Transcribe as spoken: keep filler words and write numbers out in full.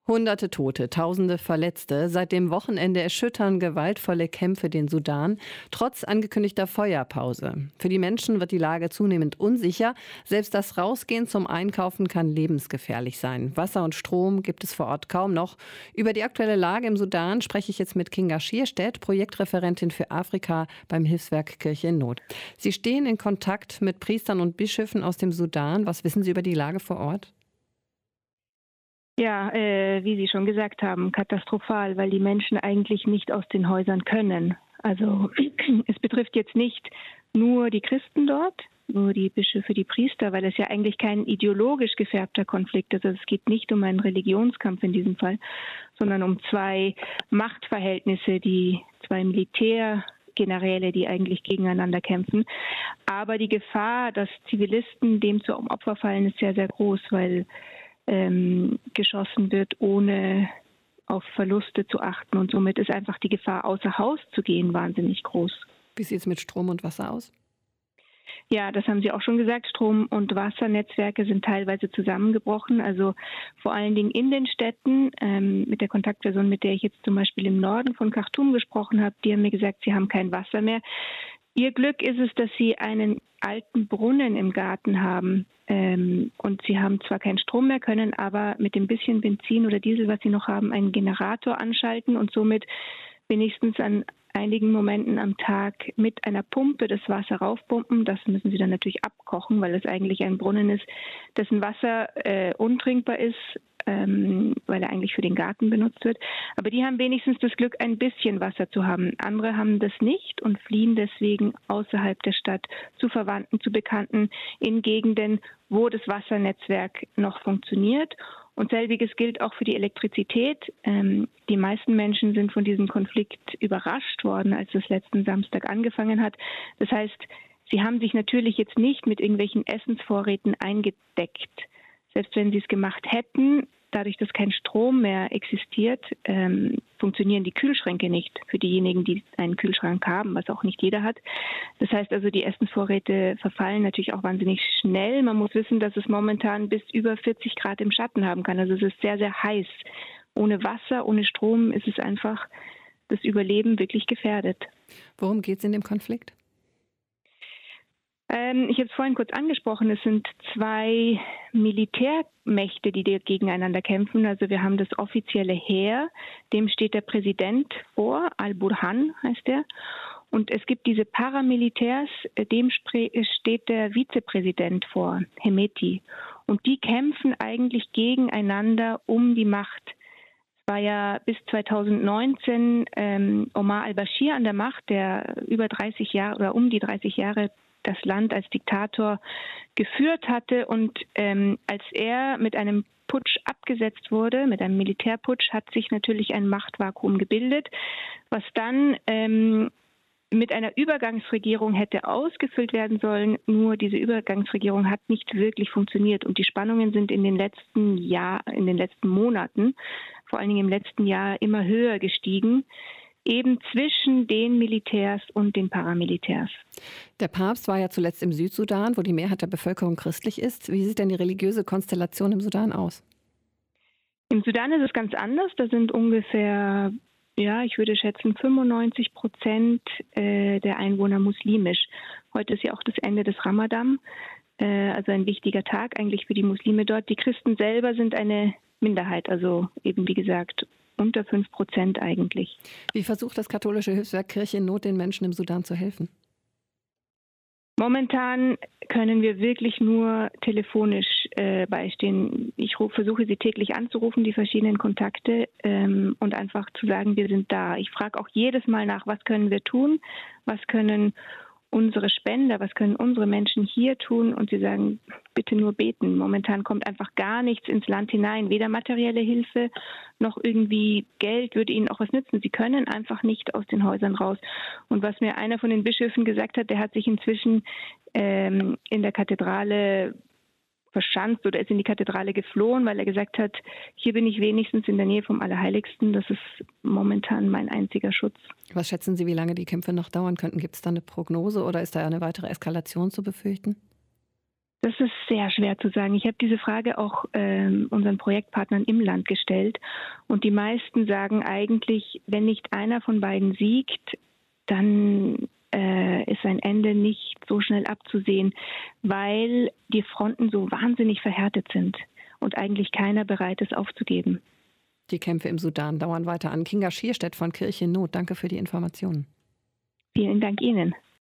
Hunderte Tote, Tausende Verletzte. Seit dem Wochenende erschüttern gewaltvolle Kämpfe den Sudan, trotz angekündigter Feuerpause. Für die Menschen wird die Lage zunehmend unsicher. Selbst das Rausgehen zum Einkaufen kann lebensgefährlich sein. Wasser und Strom gibt es vor Ort kaum noch. Über die aktuelle Lage im Sudan spreche ich jetzt mit Kinga Schierstedt, Projektreferentin für Afrika beim Hilfswerk Kirche in Not. Sie stehen in Kontakt mit Priestern und Bischöfen aus dem Sudan. Was wissen Sie über die Lage vor Ort? Ja, äh, wie Sie schon gesagt haben, katastrophal, weil die Menschen eigentlich nicht aus den Häusern können. Also es betrifft jetzt nicht nur die Christen dort, nur die Bischöfe, die Priester, weil es ja eigentlich kein ideologisch gefärbter Konflikt ist. Also es geht nicht um einen Religionskampf in diesem Fall, sondern um zwei Machtverhältnisse, die zwei Militärgeneräle, die eigentlich gegeneinander kämpfen. Aber die Gefahr, dass Zivilisten dem zum Opfer fallen, ist sehr, sehr groß, weil ähm, geschossen wird, ohne auf Verluste zu achten. Und somit ist einfach die Gefahr, außer Haus zu gehen, wahnsinnig groß. Wie sieht es mit Strom und Wasser aus? Ja, das haben Sie auch schon gesagt. Strom- und Wassernetzwerke sind teilweise zusammengebrochen. Also vor allen Dingen in den Städten. Ähm, mit der Kontaktperson, mit der ich jetzt zum Beispiel im Norden von Khartoum gesprochen habe, die haben mir gesagt, sie haben kein Wasser mehr. Ihr Glück ist es, dass sie einen alten Brunnen im Garten haben. Ähm, und sie haben zwar keinen Strom mehr, können aber mit dem bisschen Benzin oder Diesel, was sie noch haben, einen Generator anschalten und somit wenigstens an einigen Momenten am Tag mit einer Pumpe das Wasser raufpumpen. Das müssen sie dann natürlich abkochen, weil es eigentlich ein Brunnen ist, dessen Wasser äh, untrinkbar ist, ähm, weil er eigentlich für den Garten benutzt wird. Aber die haben wenigstens das Glück, ein bisschen Wasser zu haben. Andere haben das nicht und fliehen deswegen außerhalb der Stadt zu Verwandten, zu Bekannten in Gegenden, wo das Wassernetzwerk noch funktioniert. Und selbiges gilt auch für die Elektrizität. Ähm, die meisten Menschen sind von diesem Konflikt überrascht worden, als es letzten Samstag angefangen hat. Das heißt, sie haben sich natürlich jetzt nicht mit irgendwelchen Essensvorräten eingedeckt. Selbst wenn sie es gemacht hätten, dadurch, dass kein Strom mehr existiert, ähm, funktionieren die Kühlschränke nicht für diejenigen, die einen Kühlschrank haben, was auch nicht jeder hat. Das heißt also, die Essensvorräte verfallen natürlich auch wahnsinnig schnell. Man muss wissen, dass es momentan bis über vierzig Grad im Schatten haben kann. Also es ist sehr, sehr heiß. Ohne Wasser, ohne Strom ist es einfach das Überleben wirklich gefährdet. Worum geht es in dem Konflikt? Ähm, ich habe es vorhin kurz angesprochen, es sind zwei Militärmächte, die gegeneinander kämpfen. Also wir haben das offizielle Heer, dem steht der Präsident vor, Al-Burhan heißt er. Und es gibt diese Paramilitärs, dem steht der Vizepräsident vor, Hemeti. Und die kämpfen eigentlich gegeneinander um die Macht. Es war ja bis zweitausendneunzehn ähm, Omar al-Bashir an der Macht, der über dreißig Jahre oder um die dreißig Jahre das Land als Diktator geführt hatte. Und ähm, als er mit einem Putsch abgesetzt wurde, mit einem Militärputsch, hat sich natürlich ein Machtvakuum gebildet, was dann ähm, mit einer Übergangsregierung hätte ausgefüllt werden sollen. Nur diese Übergangsregierung hat nicht wirklich funktioniert. Und die Spannungen sind in den letzten Jahr, in den letzten Monaten, vor allen Dingen im letzten Jahr, immer höher gestiegen. Eben zwischen den Militärs und den Paramilitärs. Der Papst war ja zuletzt im Südsudan, wo die Mehrheit der Bevölkerung christlich ist. Wie sieht denn die religiöse Konstellation im Sudan aus? Im Sudan ist es ganz anders. Da sind ungefähr, ja, ich würde schätzen, fünfundneunzig Prozent der Einwohner muslimisch. Heute ist ja auch das Ende des Ramadan, also ein wichtiger Tag eigentlich für die Muslime dort. Die Christen selber sind eine Minderheit, also eben wie gesagt unter fünf Prozent eigentlich. Wie versucht das katholische Hilfswerk Kirche in Not den Menschen im Sudan zu helfen? Momentan können wir wirklich nur telefonisch äh, beistehen. Ich ruf, versuche sie täglich anzurufen, die verschiedenen Kontakte ähm, und einfach zu sagen, wir sind da. Ich frage auch jedes Mal nach, was können wir tun, was können unsere Spender, was können unsere Menschen hier tun? Und sie sagen, bitte nur beten. Momentan kommt einfach gar nichts ins Land hinein. Weder materielle Hilfe noch irgendwie Geld würde ihnen auch was nützen. Sie können einfach nicht aus den Häusern raus. Und was mir einer von den Bischöfen gesagt hat, der hat sich inzwischen ähm, in der Kathedrale verschanzt oder ist in die Kathedrale geflohen, weil er gesagt hat, hier bin ich wenigstens in der Nähe vom Allerheiligsten. Das ist momentan mein einziger Schutz. Was schätzen Sie, wie lange die Kämpfe noch dauern könnten? Gibt es da eine Prognose oder ist da eine weitere Eskalation zu befürchten? Das ist sehr schwer zu sagen. Ich habe diese Frage auch ähm, unseren Projektpartnern im Land gestellt und die meisten sagen eigentlich, wenn nicht einer von beiden siegt, dann äh, ist ein Ende nicht so schnell abzusehen, weil die Fronten so wahnsinnig verhärtet sind und eigentlich keiner bereit ist aufzugeben. Die Kämpfe im Sudan dauern weiter an. Kinga Schierstedt von Kirche in Not, danke für die Informationen. Vielen Dank Ihnen.